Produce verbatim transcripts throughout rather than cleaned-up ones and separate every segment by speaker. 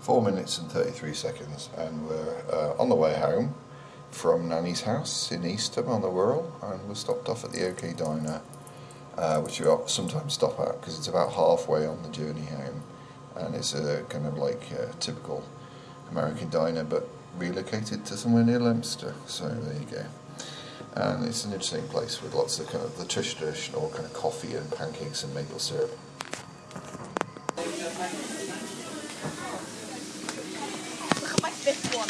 Speaker 1: Four minutes and thirty-three seconds, and we're uh, on the way home from Nanny's house in Eastham on the Wirral, and we're stopped off at the OK Diner, uh, which we sometimes stop at because it's about halfway on the journey home, and it's a kind of like a typical American diner but relocated to somewhere near Leominster. So there you go. And it's an interesting place with lots of kind of the traditional kind of coffee and pancakes and maple syrup.
Speaker 2: Look at my fifth one.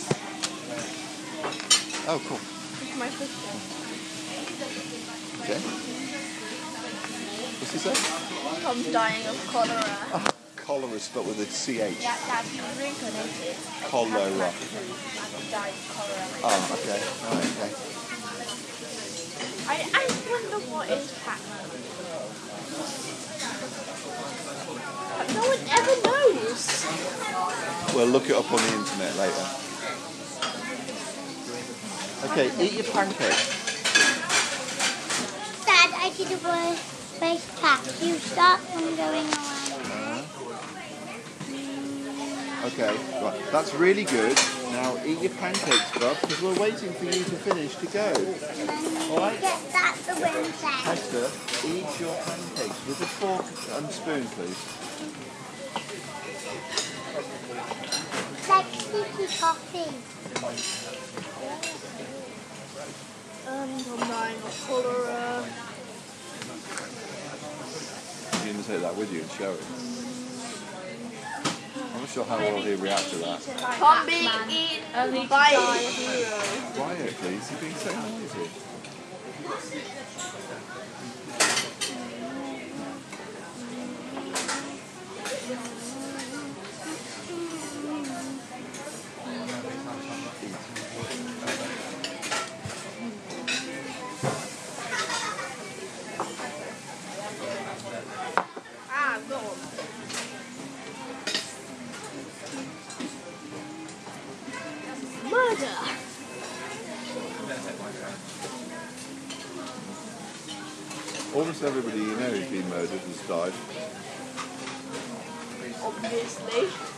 Speaker 1: Oh, cool.
Speaker 2: Look at my fifth one.
Speaker 1: Okay. What's he say?
Speaker 2: Tom's dying of cholera.
Speaker 1: Oh, cholera spelled with a C H.
Speaker 2: Yeah, Dad, you reincarnated.
Speaker 1: Cholera.
Speaker 2: He died of cholera.
Speaker 1: Oh, okay. Right, okay.
Speaker 2: I, I wonder what is Pac-Man. No one ever knows.
Speaker 1: We'll look it up on the internet later. Okay, eat your pancake.
Speaker 3: Dad, I did a race pack. You start from going away.
Speaker 1: Okay, right. That's really good. Now eat your pancakes, bub, because we're waiting for you to finish to go. Alright?
Speaker 3: Get that the wind then.
Speaker 1: Hester, eat your pancakes with a fork and spoon, please.
Speaker 3: Like sticky coffee.
Speaker 2: Um, I'm dying of cholera.
Speaker 1: You're going to take that with you and show it. I'm not sure how well he'll react to that.
Speaker 2: Can't be eaten by a hero.
Speaker 1: Quiet, please. You're being so noisy.
Speaker 2: Ah, go on. Murder!
Speaker 1: Almost everybody you know who's been murdered has died.
Speaker 2: Obviously.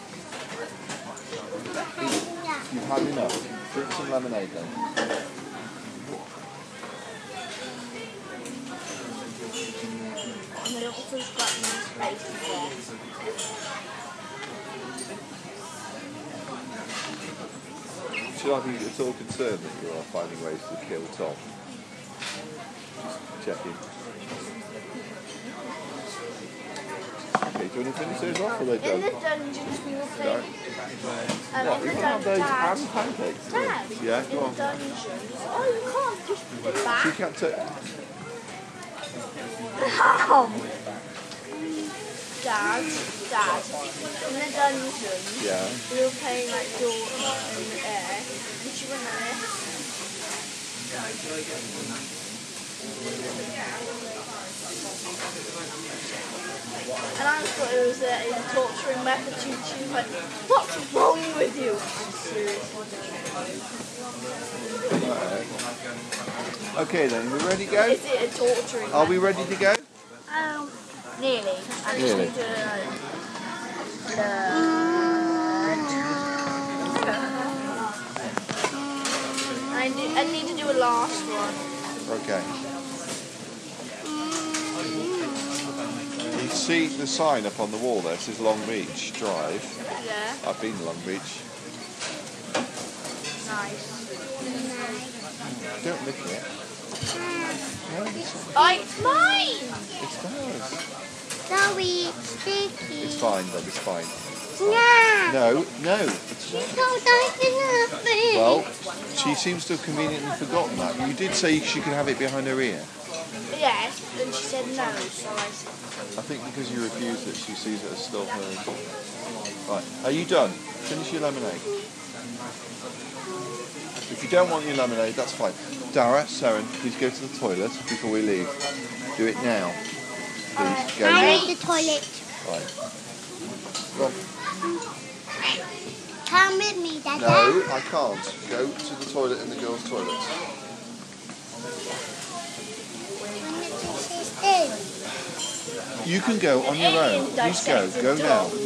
Speaker 1: You've had enough. Drink some lemonade then.
Speaker 2: And they also got my space there.
Speaker 1: Should I be at all concerned that you are finding ways to kill Tom? Just checking. Okay, do you want to finish those off or are they
Speaker 2: In
Speaker 1: done?
Speaker 2: the dungeons we were playing. Um,
Speaker 1: What,
Speaker 2: in
Speaker 1: you
Speaker 2: the
Speaker 1: can have those
Speaker 2: Dad,
Speaker 1: and pancakes?
Speaker 2: Dad,
Speaker 1: Yeah,
Speaker 2: in
Speaker 1: go
Speaker 2: the
Speaker 1: on.
Speaker 2: dungeons. Oh, you can't just put it
Speaker 1: You
Speaker 2: back.
Speaker 1: can't take...
Speaker 2: Um, Dad, Dad, in the dungeons,
Speaker 1: Yeah.
Speaker 2: we were playing like Daughter in the air, and she went like this. And I thought it was a, a torturing method. She, she was like, "What's wrong with you?" I'm serious.
Speaker 1: Okay then, we ready to go?
Speaker 2: Is it a torturing
Speaker 1: Are we
Speaker 2: method?
Speaker 1: ready to go?
Speaker 2: Um, nearly. I just
Speaker 1: Nearly.
Speaker 2: need to uh, I need, I need to do a last one.
Speaker 1: Okay. You see the sign up on the wall there, it says Long Beach Drive.
Speaker 2: Yeah.
Speaker 1: I've been to Long Beach.
Speaker 2: Nice.
Speaker 1: Don't lick it. No, it's,
Speaker 2: Oh, it's mine!
Speaker 1: it's ours.
Speaker 3: Sorry, it's sticky.
Speaker 1: It's fine, Doug, it's fine.
Speaker 3: Yeah.
Speaker 1: No, no. It's
Speaker 3: You told I can have it.
Speaker 1: Well, she seems to have conveniently forgotten that. You did say she could have it behind her ear.
Speaker 2: Yes, and she said no, so I said.
Speaker 1: I think because you refused it, she sees it as still hers. Right, are you done? Finish your lemonade. If you don't want your lemonade, that's fine. Dara, Saren, please go to the toilet before we leave. Do it now. Please, go
Speaker 3: I
Speaker 1: now.
Speaker 3: need the toilet.
Speaker 1: Right. Go on.
Speaker 3: Come with me, Dad.
Speaker 1: No, I can't. Go to the toilet in the girls' toilet.
Speaker 3: When the dishes in.
Speaker 1: You can go on your own. Please go. Go now.